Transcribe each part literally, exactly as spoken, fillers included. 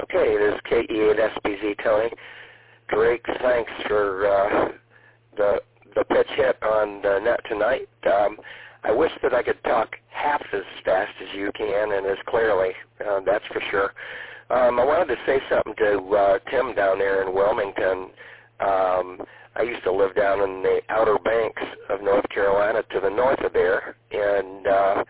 Okay, this is K E eight S B Z Tony. Drake, thanks for uh, the the pitch hit on the net tonight. Um, I wish that I could talk half as fast as you can and as clearly, uh, that's for sure. Um, I wanted to say something to uh, Tim down there in Wilmington. Um, I used to live down in the Outer Banks of North Carolina to the north of there, and uh,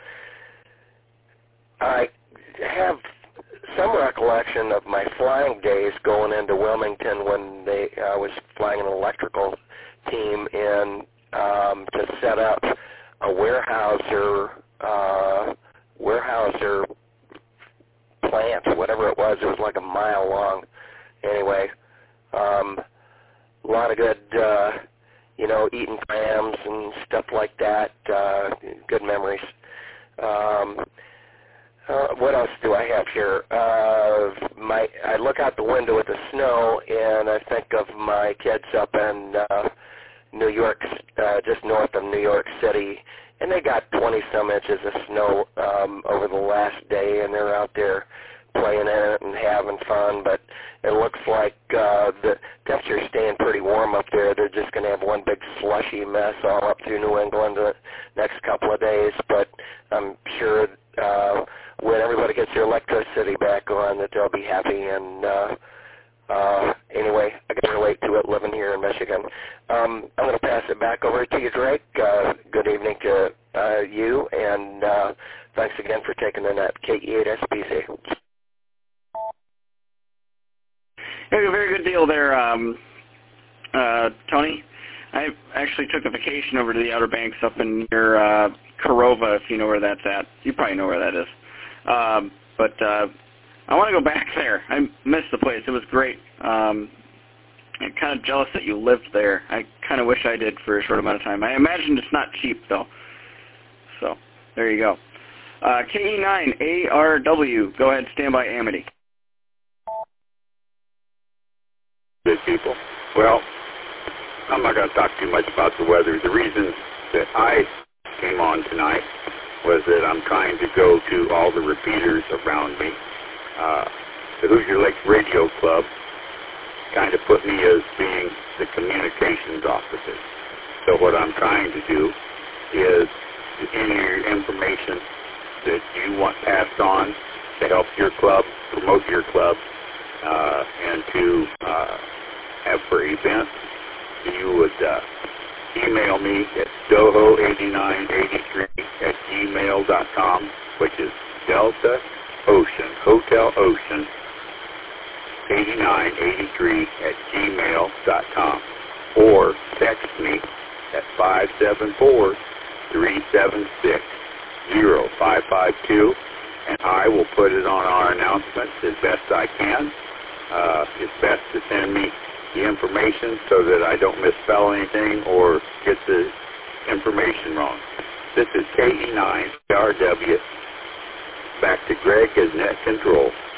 I have some recollection of my flying days going into Wilmington when they I uh, was flying an electrical team in um, to set up a Weyerhaeuser uh, Weyerhaeuser plant, whatever it was. It was like a mile long. Anyway, um, a lot of good, uh, you know, eating clams and stuff like that. Uh, good memories. Um, Uh, what else do I have here? Uh, my I look out the window at the snow, and I think of my kids up in uh, New York, uh, just north of New York City, and they got twenty-some inches of snow um, over the last day, and they're out there playing in it and having fun, but it looks like uh, the temperature's staying pretty warm up there. They're just going to have one big slushy mess all up through New England the next couple of days, but I'm sure uh, when everybody gets their electricity back on that they'll be happy. And uh, uh, anyway, I can relate to it living here in Michigan. Um, I'm going to pass it back over to you, Drake. Uh, good evening to uh, you, and uh, thanks again for taking the net. K E eight S B Z. Hey, a very good deal there, um, uh, Tony. I actually took a vacation over to the Outer Banks up in near uh, Corova, if you know where that's at. You probably know where that is. Um, but uh, I want to go back there. I missed the place. It was great. Um, I'm kind of jealous that you lived there. I kind of wish I did for a short amount of time. I imagine it's not cheap, though. So there you go. Uh, K E nine A R W. Go ahead, stand by Amity. Good people. Well, I'm not going to talk too much about the weather. The reason that I came on tonight was that I'm trying to go to all the repeaters around me. Uh, the Hoosier Lakes Radio Club kind of put me as being the communications officer. So what I'm trying to do is any of your information that you want passed on to help your club, promote your club, uh, and to uh, have for events, you would uh, email me at doho eighty-nine eighty-three at gmail dot com, which is Delta Ocean, Hotel Ocean, eighty-nine eighty-three at gmail dot com, or text me at five seven four, three seven six, zero five five two, and I will put it on our announcements as best I can. Uh, it's best to send me the information so that I don't misspell anything or get the information wrong. This is K E nine R W. Back to Greg as net control.